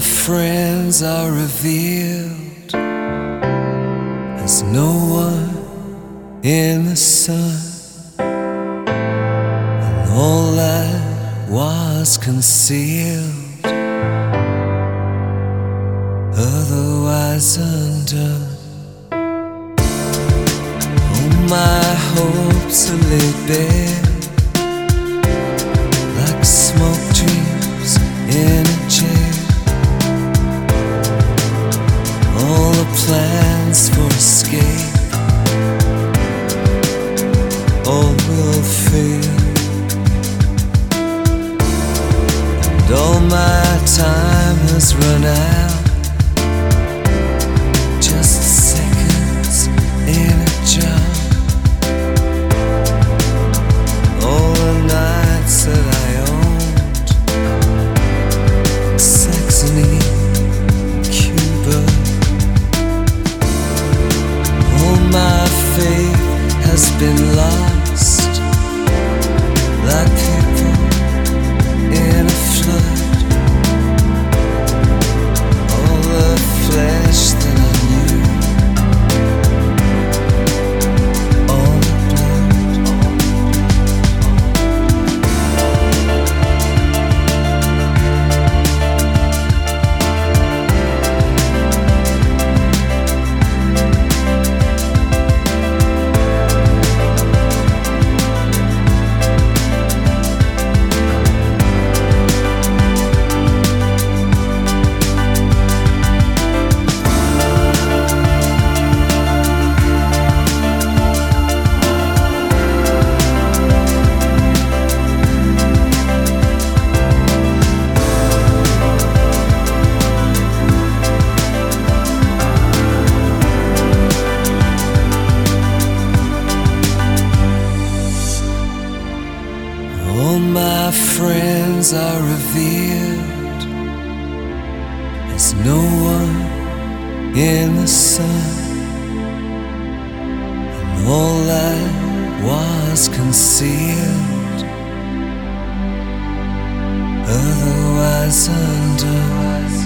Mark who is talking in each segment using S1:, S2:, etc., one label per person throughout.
S1: friends are revealed as no one in the sun, and all that was concealed, otherwise undone. All my hopes are laid bare, like smoke dreams in a chair. All the plans for escape, all will fail, and all my time has run out. Just seconds in a jar. All the nights that I owned, Saxony, Cuba. All my faith has been lost, like people in a flood. All the flesh that I knew, all the all my friends are revealed as no one in the sun, and all that was concealed, otherwise undone.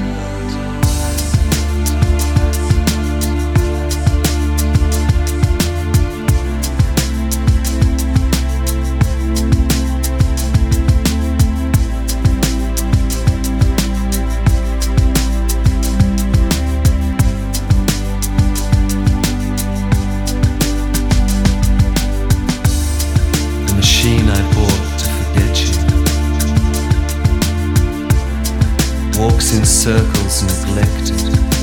S2: Machine I bought to forget you walks in circles neglected.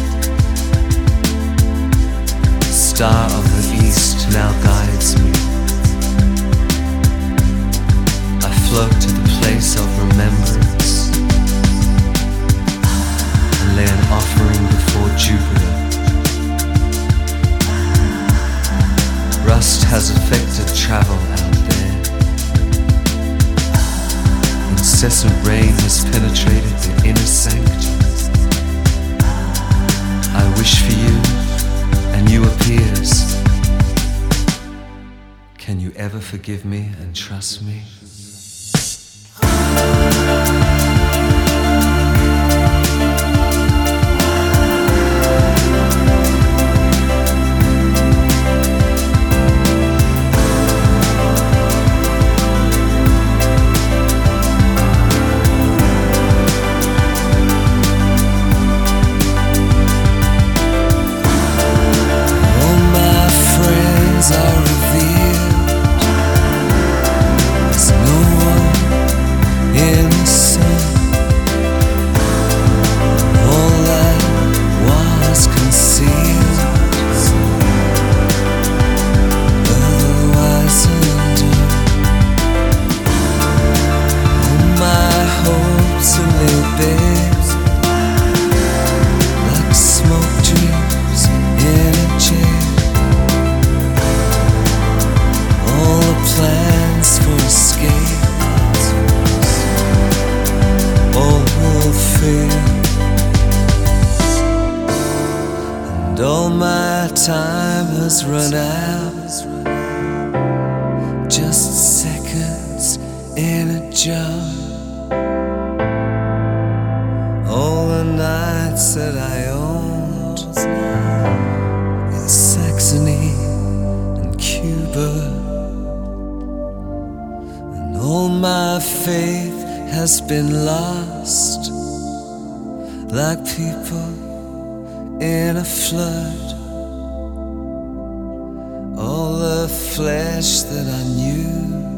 S2: The star of the east now guides me. I float to the place of remembrance and lay an offering before Jupiter. Rust has affected travel out there. Incessant rain has penetrated the inner sanctum. I wish for you, and you appears. Can you ever forgive me and trust me?
S1: Are revealed as no one in the sun. All that was concealed, otherwise undone. All my hopes are laid bare, like smoke dreams in a chair. All the plans for escape, all will fail, and all my time has run out. Just seconds in a jar. All the night rights that I owned in Saxony and Cuba, and all my faith has been lost like people in a flood. All the flesh that I knew